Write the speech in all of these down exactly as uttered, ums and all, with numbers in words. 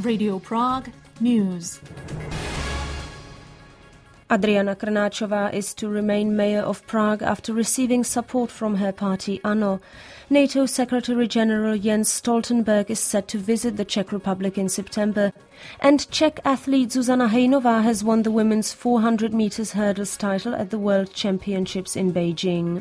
Radio Prague News. Adriana Krnáčová is to remain mayor of Prague after receiving support from her party ANO. NATO Secretary-General Jens Stoltenberg is set to visit the Czech Republic in September. And Czech athlete Zuzana Hejnová has won the women's four hundred meters hurdles title at the World Championships in Beijing.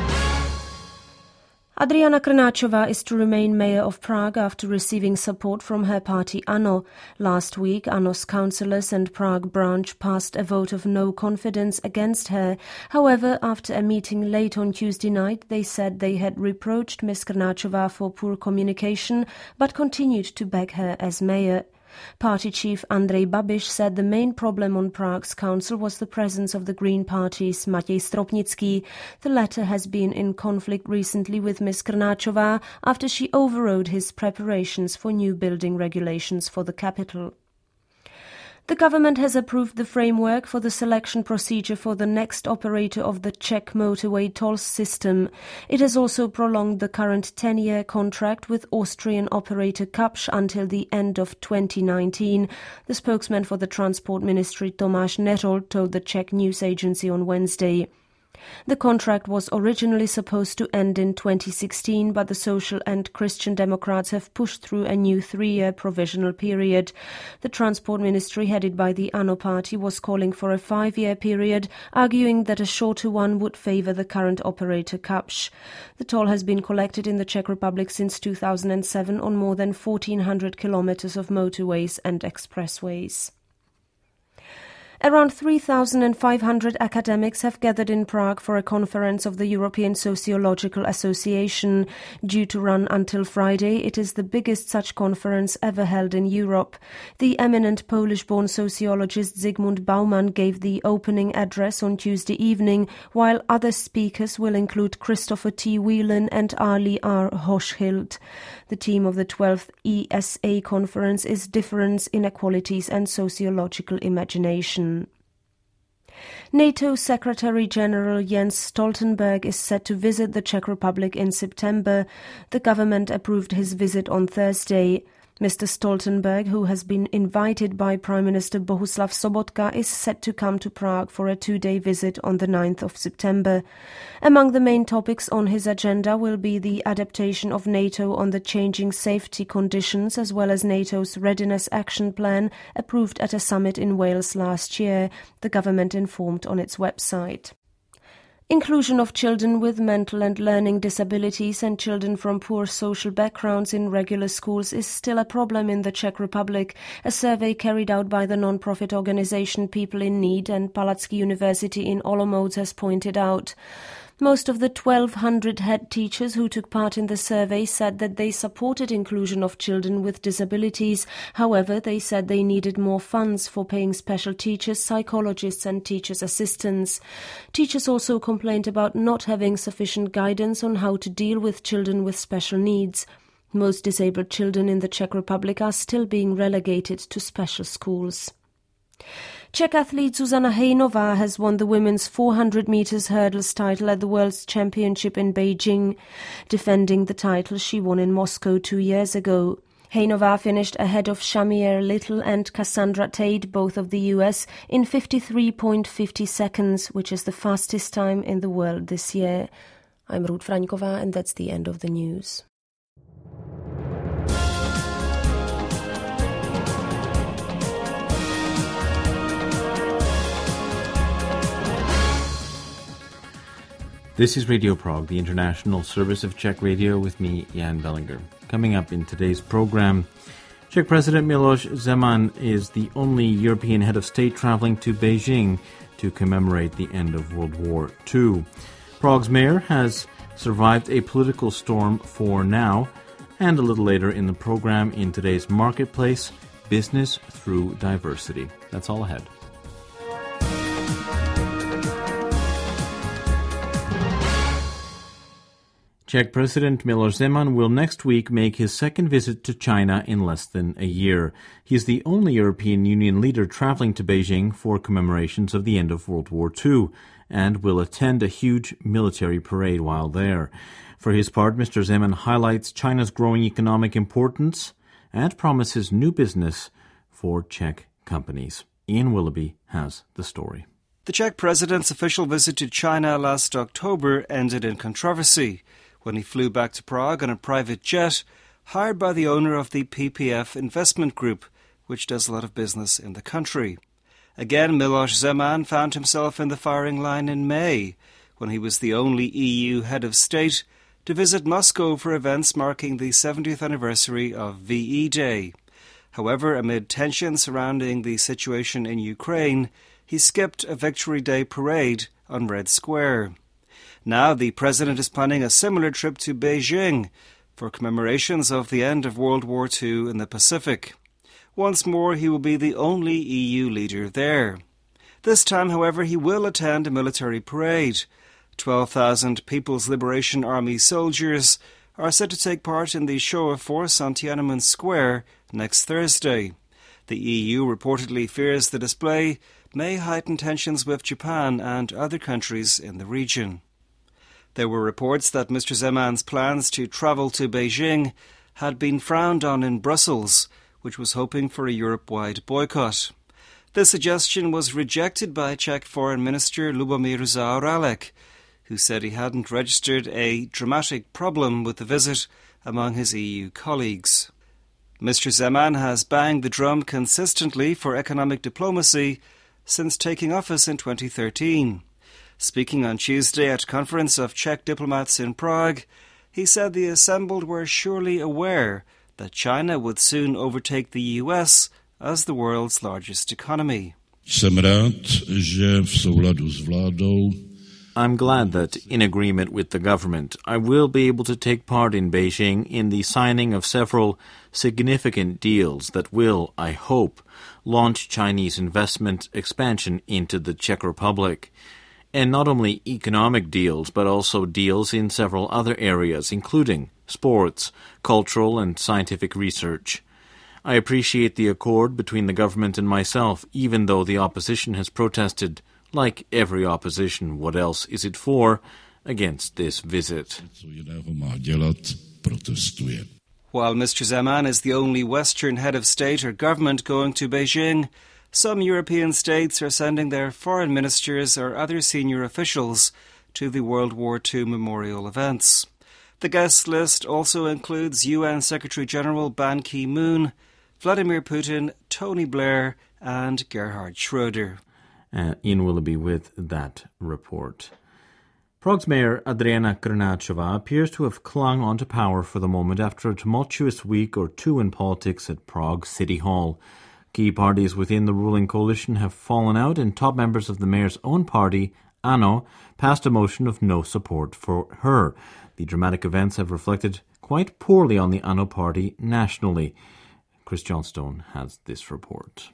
Adriana Krnáčová is to remain mayor of Prague after receiving support from her party ANO. Last week, ANO's councillors and Prague branch passed a vote of no confidence against her. However, after a meeting late on Tuesday night, they said they had reproached Miz Krnáčová for poor communication, but continued to back her as mayor. Party chief Andrej Babiš said the main problem on Prague's council was the presence of the Green Party's Matěj Stropnický. The latter has been in conflict recently with Miz Krnáčová after she overrode his preparations for new building regulations for the capital. The government has approved the framework for the selection procedure for the next operator of the Czech motorway toll system. It has also prolonged the current ten-year contract with Austrian operator Kapsch until the end of twenty nineteen. The spokesman for the Transport Ministry, Tomáš Nerold, told the Czech news agency on Wednesday. The contract was originally supposed to end in twenty sixteen, but the Social and Christian Democrats have pushed through a new three-year provisional period. The Transport Ministry, headed by the ANO party, was calling for a five-year period, arguing that a shorter one would favour the current operator Kapsch. The toll has been collected in the Czech Republic since two thousand seven on more than fourteen hundred kilometres of motorways and expressways. Around three thousand five hundred academics have gathered in Prague for a conference of the European Sociological Association. Due to run until Friday, it is the biggest such conference ever held in Europe. The eminent Polish-born sociologist Zygmunt Bauman gave the opening address on Tuesday evening, while other speakers will include Christopher T. Whelan and Ali R. Hochschild. The theme of the twelfth E S A conference is Difference, Inequalities and Sociological Imagination. NATO Secretary-General Jens Stoltenberg is set to visit the Czech Republic in September. The government approved his visit on Thursday. Mister Stoltenberg, who has been invited by Prime Minister Bohuslav Sobotka, is set to come to Prague for a two-day visit on the ninth of September. Among the main topics on his agenda will be the adaptation of NATO on the changing safety conditions, as well as NATO's Readiness Action Plan, approved at a summit in Wales last year, the government informed on its website. Inclusion of children with mental and learning disabilities and children from poor social backgrounds in regular schools is still a problem in the Czech Republic. A survey carried out by the non-profit organization People in Need and Palacký University in Olomouc has pointed out. Most of the twelve hundred head teachers who took part in the survey said that they supported inclusion of children with disabilities. However, they said they needed more funds for paying special teachers, psychologists and teachers' assistants. Teachers also complained about not having sufficient guidance on how to deal with children with special needs. Most disabled children in the Czech Republic are still being relegated to special schools. Czech athlete Zuzana Hejnová has won the women's four hundred meters hurdles title at the World Championship in Beijing. Defending the title she won in Moscow two years ago. Hejnová finished ahead of Shamier Little and Cassandra Tate, both of the U S, in fifty-three point five zero seconds, which is the fastest time in the world this year. I'm Ruth Fraňková, and that's the end of the news. This is Radio Prague, the international service of Czech radio, with me, Jan Bellinger. Coming up in today's program, Czech President Miloš Zeman is the only European head of state traveling to Beijing to commemorate the end of World War Two. Prague's mayor has survived a political storm for now, and a little later in the program, in today's Marketplace, Business Through Diversity. That's all ahead. Czech President Miloš Zeman will next week make his second visit to China in less than a year. He is the only European Union leader traveling to Beijing for commemorations of the end of World War Two, and will attend a huge military parade while there. For his part, Mister Zeman highlights China's growing economic importance and promises new business for Czech companies. Ian Willoughby has the story. The Czech president's official visit to China last October ended in controversy when he flew back to Prague on a private jet hired by the owner of the P P F investment group, which does a lot of business in the country. Again, Miloš Zeman found himself in the firing line in May, when he was the only E U head of state to visit Moscow for events marking the seventieth anniversary of V E Day. However, amid tension surrounding the situation in Ukraine, he skipped a Victory Day parade on Red Square. Now the president is planning a similar trip to Beijing for commemorations of the end of World War Two in the Pacific. Once more, he will be the only E U leader there. This time, however, he will attend a military parade. twelve thousand People's Liberation Army soldiers are set to take part in the show of force on Tiananmen Square next Thursday. The E U reportedly fears the display may heighten tensions with Japan and other countries in the region. There were reports that Mister Zeman's plans to travel to Beijing had been frowned on in Brussels, which was hoping for a Europe-wide boycott. This suggestion was rejected by Czech Foreign Minister Lubomír Zaorálek, who said he hadn't registered a dramatic problem with the visit among his E U colleagues. Mister Zeman has banged the drum consistently for economic diplomacy since taking office in twenty thirteen. Speaking on Tuesday at a conference of Czech diplomats in Prague, he said the assembled were surely aware that China would soon overtake the U S as the world's largest economy. Jsem rád, že v souladu s vládou I'm glad that, in agreement with the government, I will be able to take part in Beijing in the signing of several significant deals that will, I hope, launch Chinese investment expansion into the Czech Republic. And not only economic deals, but also deals in several other areas, including sports, cultural and scientific research. I appreciate the accord between the government and myself, even though the opposition has protested, like every opposition, what else is it for, against this visit. While Mister Zeman is the only Western head of state or government going to Beijing, some European states are sending their foreign ministers or other senior officials to the World War Two memorial events. The guest list also includes U N Secretary-General Ban Ki-moon, Vladimir Putin, Tony Blair and Gerhard Schröder. Uh, Ian Willoughby with that report. Prague's mayor Adriana Krnáčová appears to have clung onto power for the moment after a tumultuous week or two in politics at Prague City Hall. Key parties within the ruling coalition have fallen out, and top members of the mayor's own party, ANO, passed a motion of no support for her. The dramatic events have reflected quite poorly on the ANO party nationally. Chris Johnstone has this report.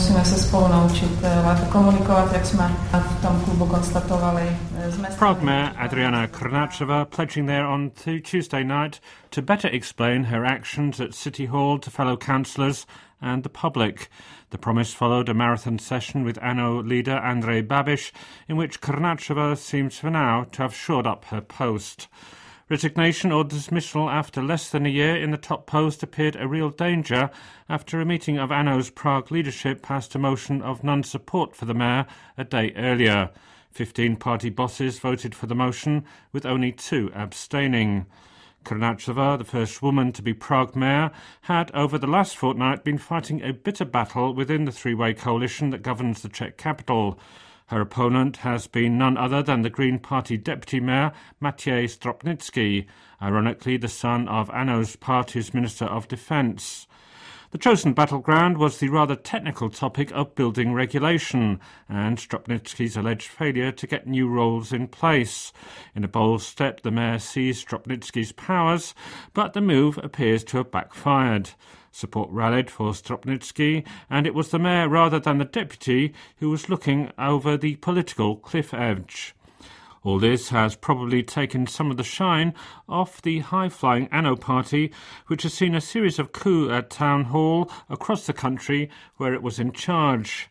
Prague Mayor Adriana Krnáčová pledging there on Tuesday night to better explain her actions at City Hall to fellow councillors and the public. The promise followed a marathon session with ANO leader Andrej Babiš, in which Krnáčová seems for now to have shored up her post. Resignation or dismissal after less than a year in the top post appeared a real danger after a meeting of ANO's Prague leadership passed a motion of non-support for the mayor a day earlier. Fifteen party bosses voted for the motion, with only two abstaining. Krnáčová, the first woman to be Prague mayor, had over the last fortnight been fighting a bitter battle within the three-way coalition that governs the Czech capital. Her opponent has been none other than the Green Party deputy mayor, Matěj Stropnický, ironically the son of ANO's party's Minister of Defence. The chosen battleground was the rather technical topic of building regulation and Stropnický's alleged failure to get new rules in place. In a bold step, the mayor seized Stropnický's powers, but the move appears to have backfired. Support rallied for Stropnický, and it was the mayor rather than the deputy who was looking over the political cliff edge. All this has probably taken some of the shine off the high-flying ANO party, which has seen a series of coups at Town Hall across the country where it was in charge.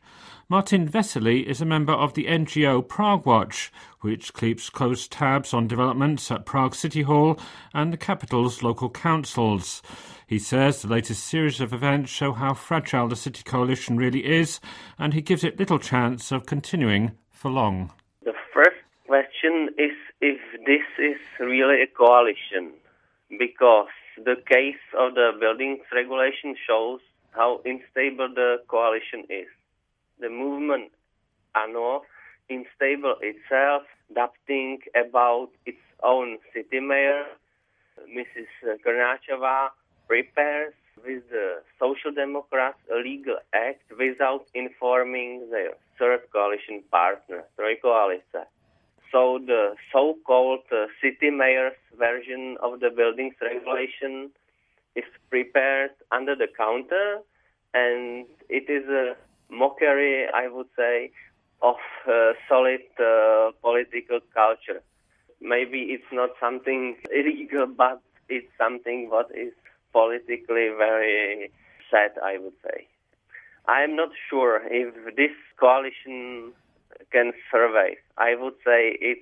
Martin Vesely is a member of the N G O Prague Watch, which keeps close tabs on developments at Prague City Hall and the capital's local councils. He says the latest series of events show how fragile the city coalition really is, and he gives it little chance of continuing for long. The first question is if this is really a coalition, because the case of the buildings regulation shows how unstable the coalition is. The movement ANO, unstable itself, doubting about its own city mayor, Missus Krnáčová, prepares with the Social Democrats a legal act without informing their third coalition partner, Trojkoalice. So the so-called uh, city mayor's version of the buildings regulation is prepared under the counter, and it is a mockery, I would say, of uh, solid uh, political culture. Maybe it's not something illegal, but it's something what is politically very sad, I would say. I'm not sure if this coalition can survive. I would say it's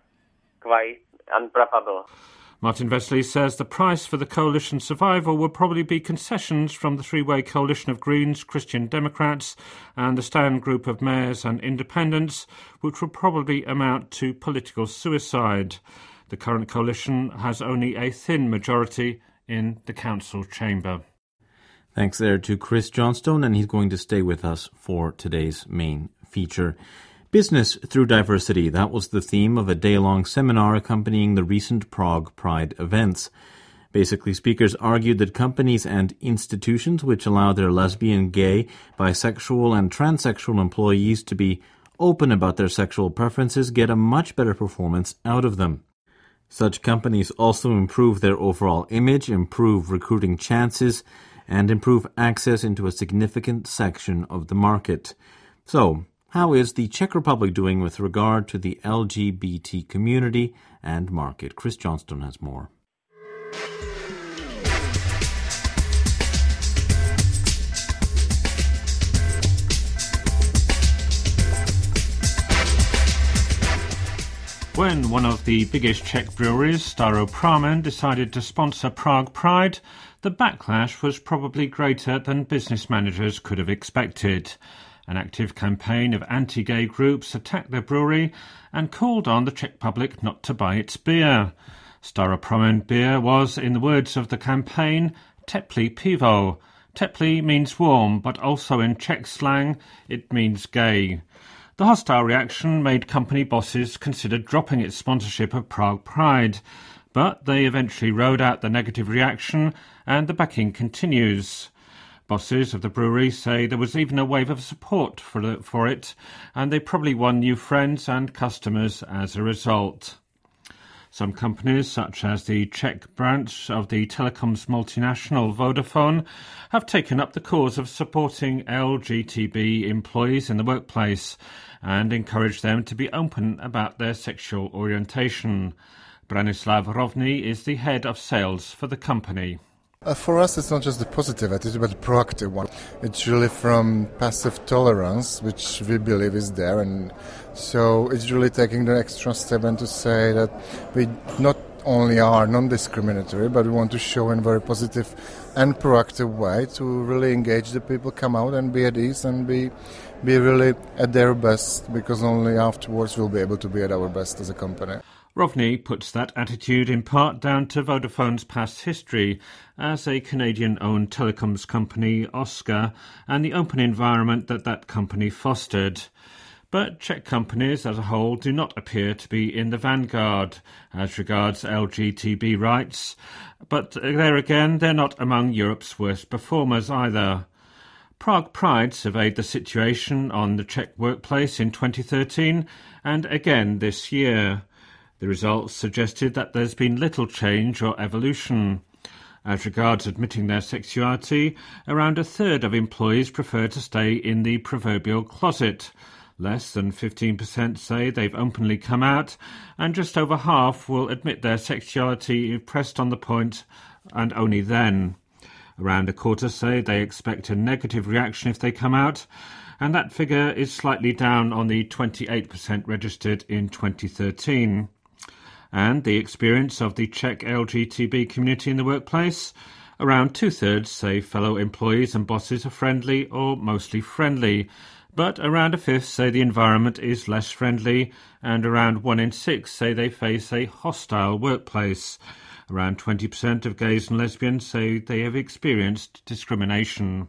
quite improbable. Martin Vesely says the price for the coalition's survival will probably be concessions from the three-way coalition of Greens, Christian Democrats and the stand group of mayors and independents, which will probably amount to political suicide. The current coalition has only a thin majority in the council chamber. Thanks there to Chris Johnstone, and he's going to stay with us for today's main feature. Business through diversity, that was the theme of a day-long seminar accompanying the recent Prague Pride events. Basically, speakers argued that companies and institutions which allow their lesbian, gay, bisexual and transsexual employees to be open about their sexual preferences get a much better performance out of them. Such companies also improve their overall image, improve recruiting chances, and improve access into a significant section of the market. So, how is the Czech Republic doing with regard to the L G B T community and market? Chris Johnstone has more. When one of the biggest Czech breweries, Staropramen, decided to sponsor Prague Pride, the backlash was probably greater than business managers could have expected. An active campaign of anti-gay groups attacked the brewery and called on the Czech public not to buy its beer. Staropramen beer was, in the words of the campaign, teplý pivo. Teplý means warm, but also in Czech slang it means gay. The hostile reaction made company bosses consider dropping its sponsorship of Prague Pride, but they eventually rode out the negative reaction and the backing continues. Bosses of the brewery say there was even a wave of support for, the, for it, and they probably won new friends and customers as a result. Some companies, such as the Czech branch of the telecoms multinational Vodafone, have taken up the cause of supporting L G B T employees in the workplace and encouraged them to be open about their sexual orientation. Branislav Rovný is the head of sales for the company. Uh, for us, it's not just a positive attitude, but a proactive one. It's really from passive tolerance, which we believe is there, and so it's really taking the extra step and to say that we not only are non-discriminatory, but we want to show in a very positive and proactive way to really engage the people, come out and be at ease and be be really at their best, because only afterwards we'll be able to be at our best as a company. Rovný puts that attitude in part down to Vodafone's past history as a Canadian-owned telecoms company, Oscar, and the open environment that that company fostered. But Czech companies as a whole do not appear to be in the vanguard as regards L G B T rights, but there again, they're not among Europe's worst performers either. Prague Pride surveyed the situation on the Czech workplace in twenty thirteen and again this year. The results suggested that there's been little change or evolution. As regards admitting their sexuality, around a third of employees prefer to stay in the proverbial closet. Less than fifteen percent say they've openly come out, and just over half will admit their sexuality if pressed on the point, and only then. Around a quarter say they expect a negative reaction if they come out, and that figure is slightly down on the twenty-eight percent registered in twenty thirteen. And the experience of the Czech L G B T community in the workplace? Around two-thirds say fellow employees and bosses are friendly or mostly friendly, but around a fifth say the environment is less friendly, and around one in six say they face a hostile workplace. Around twenty percent of gays and lesbians say they have experienced discrimination.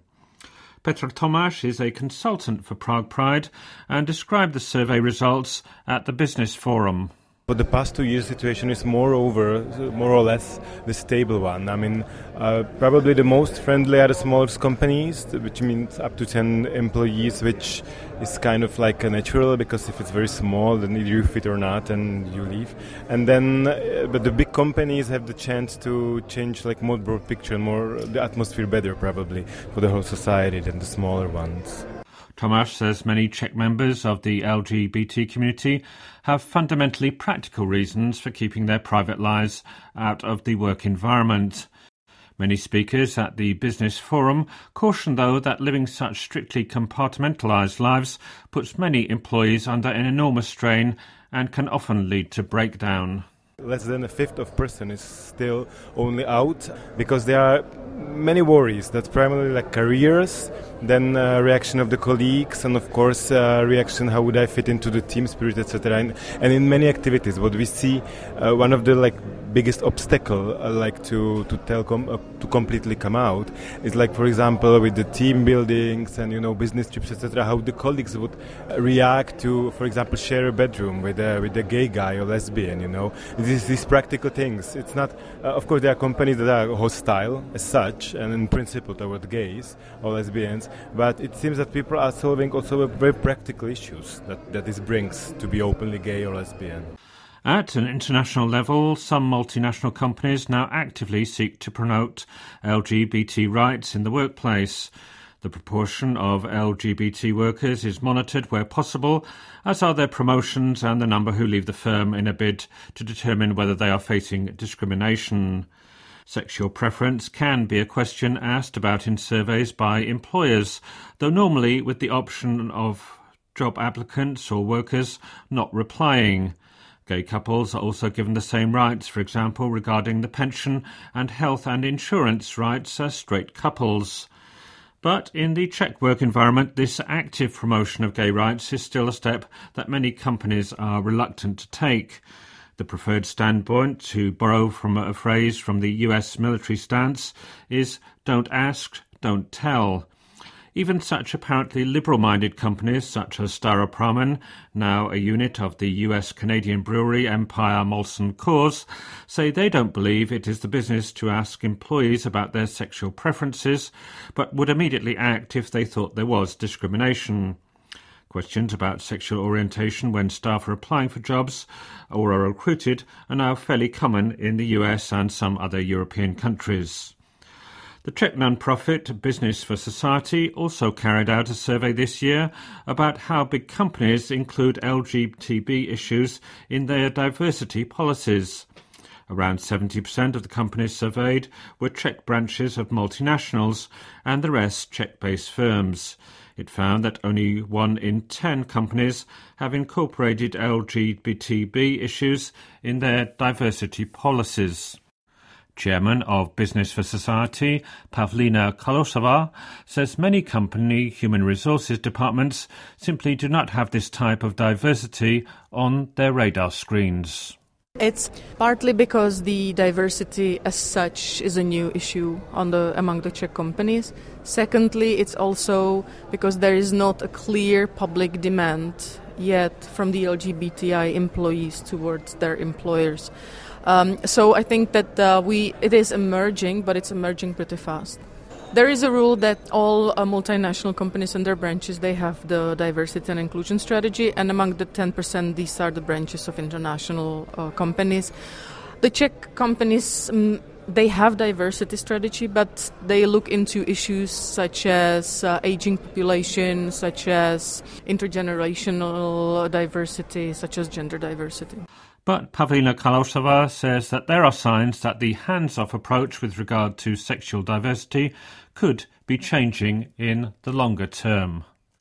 Petr Tomáš is a consultant for Prague Pride and described the survey results at the Business Forum. For the past two years, the situation is more over, more or less the stable one. I mean, uh, probably the most friendly are the smallest companies, which means up to ten employees, which is kind of like a natural, because if it's very small, then either you fit or not, and you leave. And then, uh, but the big companies have the chance to change like more broad picture, more the atmosphere better probably for the whole society than the smaller ones. Tomáš says many Czech members of the L G B T community have fundamentally practical reasons for keeping their private lives out of the work environment. Many speakers at the Business Forum caution, though, that living such strictly compartmentalised lives puts many employees under an enormous strain and can often lead to breakdown. Less than a fifth of person is still only out because there are many worries. That's primarily like careers, then uh, reaction of the colleagues, and of course uh, reaction how would I fit into the team spirit, et cetera. And, and in many activities, what we see, uh, one of the like biggest obstacle, uh, like to to tell com- uh, to completely come out, is like, for example, with the team buildings and you know business trips, et cetera. How the colleagues would react to, for example, share a bedroom with a with a gay guy or lesbian. You know, these these practical things. It's not. Uh, of course, there are companies that are hostile as such, and in principle toward gays or lesbians. But it seems that people are solving also very practical issues that that this brings to be openly gay or lesbian. At an international level, some multinational companies now actively seek to promote L G B T rights in the workplace. The proportion of L G B T workers is monitored where possible, as are their promotions and the number who leave the firm in a bid to determine whether they are facing discrimination. Sexual preference can be a question asked about in surveys by employers, though normally with the option of job applicants or workers not replying. Gay couples are also given the same rights, for example, regarding the pension and health and insurance rights as straight couples. But in the Czech work environment, this active promotion of gay rights is still a step that many companies are reluctant to take. The preferred standpoint, to borrow from a phrase from the U S military stance, is don't ask, don't tell. Even such apparently liberal-minded companies such as Staropramen, now a unit of the U S-Canadian brewery Empire Molson Coors, say they don't believe it is the business to ask employees about their sexual preferences, but would immediately act if they thought there was discrimination. Questions about sexual orientation when staff are applying for jobs or are recruited are now fairly common in the U S and some other European countries. The Czech non-profit Business for Society also carried out a survey this year about how big companies include L G B T issues in their diversity policies. Around seventy percent of the companies surveyed were Czech branches of multinationals and the rest Czech-based firms. It found that only one in ten companies have incorporated L G B T issues in their diversity policies. Chairman of Business for Society, Pavlina Kalosova, says many company human resources departments simply do not have this type of diversity on their radar screens. It's partly because the diversity as such is a new issue on the among the Czech companies. Secondly, it's also because there is not a clear public demand yet from the L G B T I employees towards their employers. Um, so I think that uh, we it is emerging, but it's emerging pretty fast. There is a rule that all uh, multinational companies and their branches, they have the diversity and inclusion strategy, and among the ten percent, these are the branches of international uh, companies. The Czech companies, um, they have diversity strategy, but they look into issues such as uh, aging population, such as intergenerational diversity, such as gender diversity. But Pavlina Kalosova says that there are signs that the hands-off approach with regard to sexual diversity could be changing in the longer term.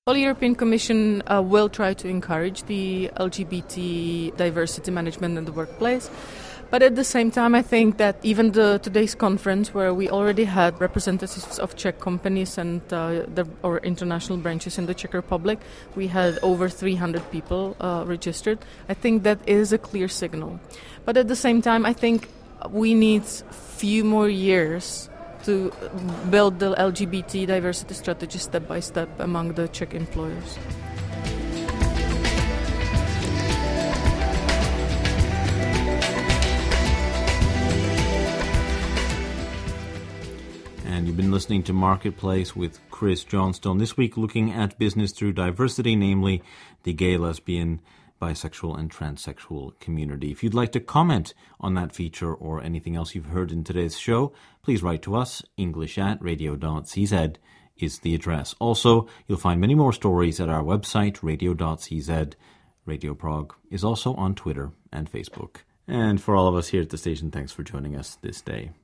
Well, the European Commission uh, will try to encourage the L G B T diversity management in the workplace. But at the same time, I think that even the today's conference, where we already had representatives of Czech companies and uh, the, our international branches in the Czech Republic, we had over three hundred people uh, registered. I think that is a clear signal. But at the same time, I think we need few more years to build the L G B T diversity strategy step by step among the Czech employers. And you've been listening to Marketplace with Chris Johnstone. This week looking at business through diversity, namely the gay, lesbian, bisexual and transsexual community. If you'd like to comment on that feature or anything else you've heard in today's show, please write to us. English at radio dot c z is the address. Also, you'll find many more stories at our website, radio dot c z. Radio Prague is also on Twitter and Facebook. And for all of us here at the station, thanks for joining us this day.